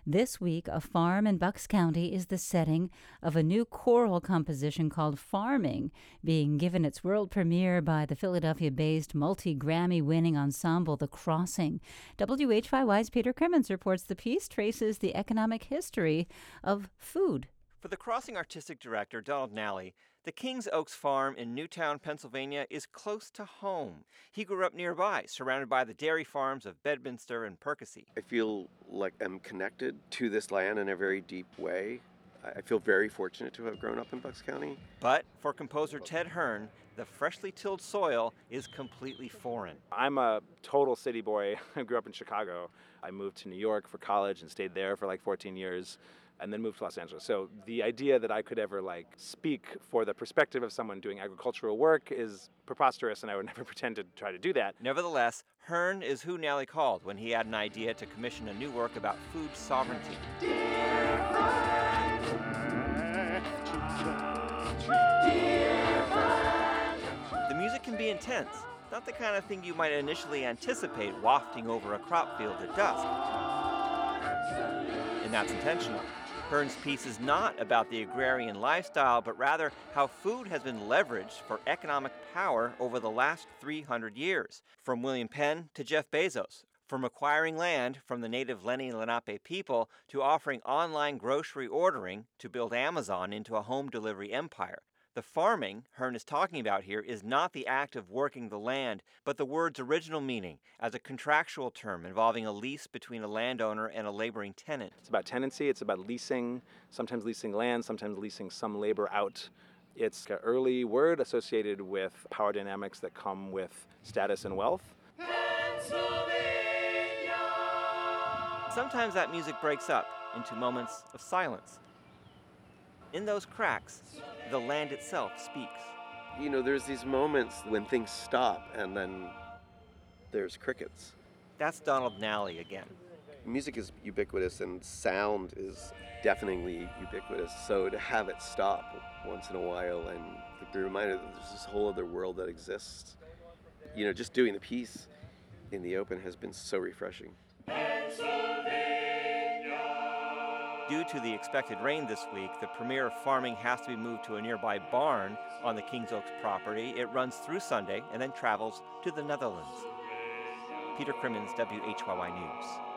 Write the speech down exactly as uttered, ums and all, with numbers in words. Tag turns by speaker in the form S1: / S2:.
S1: This week, a farm in Bucks County is the setting of a new choral composition called Farming, being given its world premiere by the Philadelphia-based multi-Grammy-winning ensemble The Crossing. W H Y Y's Peter Crimmins reports the piece traces the economic history of food.
S2: For The Crossing artistic director, Donald Nally, the Kings Oaks farm in Newtown, Pennsylvania is close to home. He grew up nearby, surrounded by the dairy farms of Bedminster and Percy.
S3: I feel like I'm connected to this land in a very deep way. I feel very fortunate to have grown up in Bucks County.
S2: But for composer Ted Hearn, the freshly tilled soil is completely foreign.
S4: I'm a total city boy. I grew up in Chicago. I moved to New York for college and stayed there for like fourteen years. And then moved to Los Angeles. So the idea that I could ever like speak for the perspective of someone doing agricultural work is preposterous, and I would never pretend to try to do that.
S2: Nevertheless, Hearn is who Nally called when he had an idea to commission a new work about food sovereignty. The music can be intense, not the kind of thing you might initially anticipate wafting over a crop field at dusk. And that's intentional. Hearn's piece is not about the agrarian lifestyle, but rather how food has been leveraged for economic power over the last three hundred years. From William Penn to Jeff Bezos, from acquiring land from the native Lenni Lenape people to offering online grocery ordering to build Amazon into a home delivery empire. The farming Hearn is talking about here is not the act of working the land, but the word's original meaning as a contractual term involving a lease between a landowner and a laboring tenant.
S4: It's about tenancy, it's about leasing, sometimes leasing land, sometimes leasing some labor out. It's an early word associated with power dynamics that come with status and wealth.
S2: Sometimes that music breaks up into moments of silence. In those cracks, the land itself speaks.
S3: You know, there's these moments when things stop and then there's crickets.
S2: That's Donald Nally again.
S3: Music is ubiquitous and sound is deafeningly ubiquitous. So to have it stop once in a while and be reminded that there's this whole other world that exists, you know, just doing the piece in the open has been so refreshing.
S2: Due to the expected rain this week, the premiere of Farming has to be moved to a nearby barn on the Kings Oaks property. It runs through Sunday and then travels to the Netherlands. Peter Crimmins, W H Y Y News.